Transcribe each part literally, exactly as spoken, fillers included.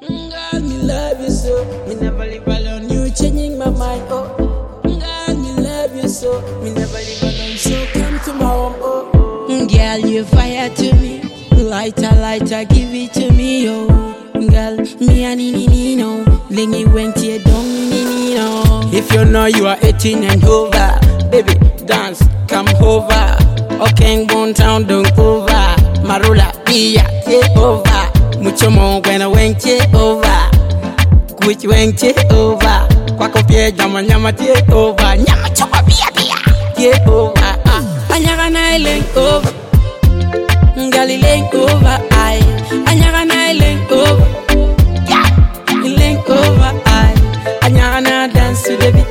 God, me love you so. Me never live alone. You changing my mind. Oh, God, me love you so. Me never live alone. So come to my home. Oh, oh. Girl, you fire to me. Lighter, lighter, give it to me. Oh, girl, me a ni ni ni no. Lingy went here, don't ni ni no. If you know you are eighteen and over, baby, dance, come over. Okay, Bone Town, don't over. Marula, Pia, take over. Mucho more when I went take over. Which went take over. Quaco Pia, Jama Yama, take over. Yama Chapa Pia Pia, take over. Anyagana link over. Gali link over. I. Anyagana link over. Yeah, link over. I. Anyagana dance to the beat.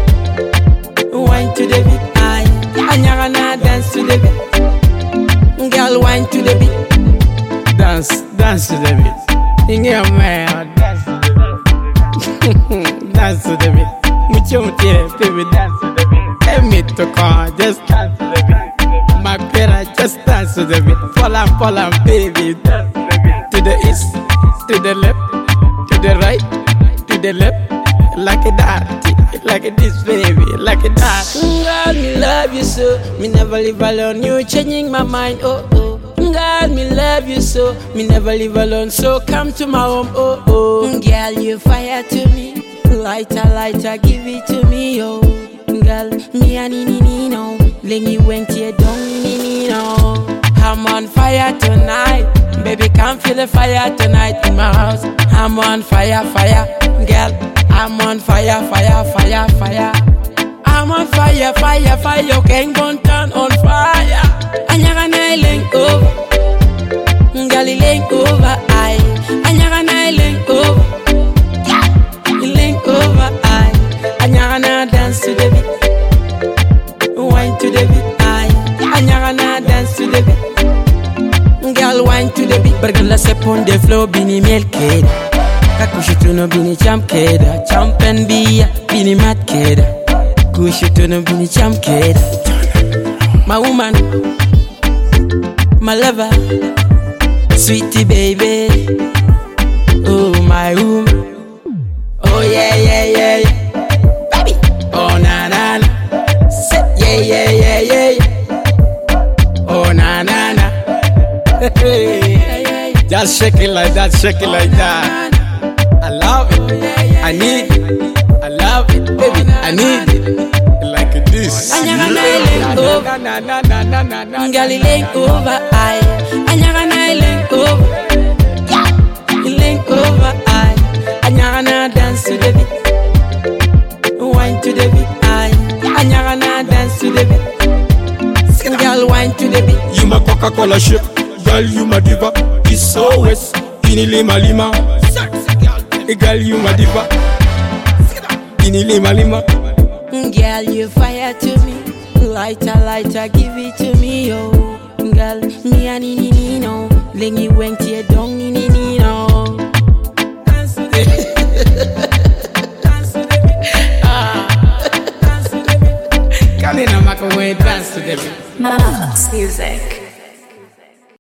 Wine to the beat. I. Anyagana dance to the beat. Girl, wine to the beat. Dance, dance to the beat. In your man, dance to the beat. Dance to the beat. Mucho mucho, baby, dance to the beat. Let me to call, just dance to the beat. My parents, just dance to the beat. Fall and fall and baby, dance to the beat. To the east, to the left, to the right, to the left. Like a that, like a this baby, like a that. God, me love you so. Me never live alone. You changing my mind. Oh oh. God, me love you so. Me never live alone. So come to my home. Oh oh. Girl, you fire to me. Lighter, lighter, give it to me. Oh, girl, me a ni ni ni no. Lingy went here, don't ni ni no. I'm on fire tonight. Baby, come feel the fire tonight in my house. I'm on fire, fire, girl. I'm on fire, fire, fire, fire. I'm on fire, fire, fire. Okay, gon' turn on fire. Anyagana link over. Girl, link over. I. Anyagana link over. Yeah, link over. I. Anyagana dance to the beat. Wine to the beat. I. Anyagana dance to the beat. Girl, wine to the beat. Bergala se pon de flow bini mielkeda. Kakushituno bini chamkeda. Champen biya bini matkeda. Kushituno bini chamkeda. My woman, my lover, sweetie baby. Oh my woman. Oh yeah yeah yeah yeah. Baby. Oh na na na. Yeah yeah yeah yeah yeah. Oh na na na. Just shake it like that, shake it like that. I love it, I need it, I love it, baby, I need it. Like this. Anyagana link over. Gali link over. I. Anyagana link over. Yeah, link over. I. Anyagana dance to the beat. Wine to the beat. I. Anyagana dance to the beat. Girl, wine to the beat. You my Coca-Cola ship, girl, you my diva. It's always Ini lima lima. Girl, you my diva. Ini lima lima. Girl, you fire to me. Lighter, lighter, give it to me, oh. Girl, me a ni ni ni no. Lingy went here, don't ni ni ni no. Dance to the beat. Dance to the beat. Ah. Dance to the beat. Come in and make a way, dance to the beat. Mama's music.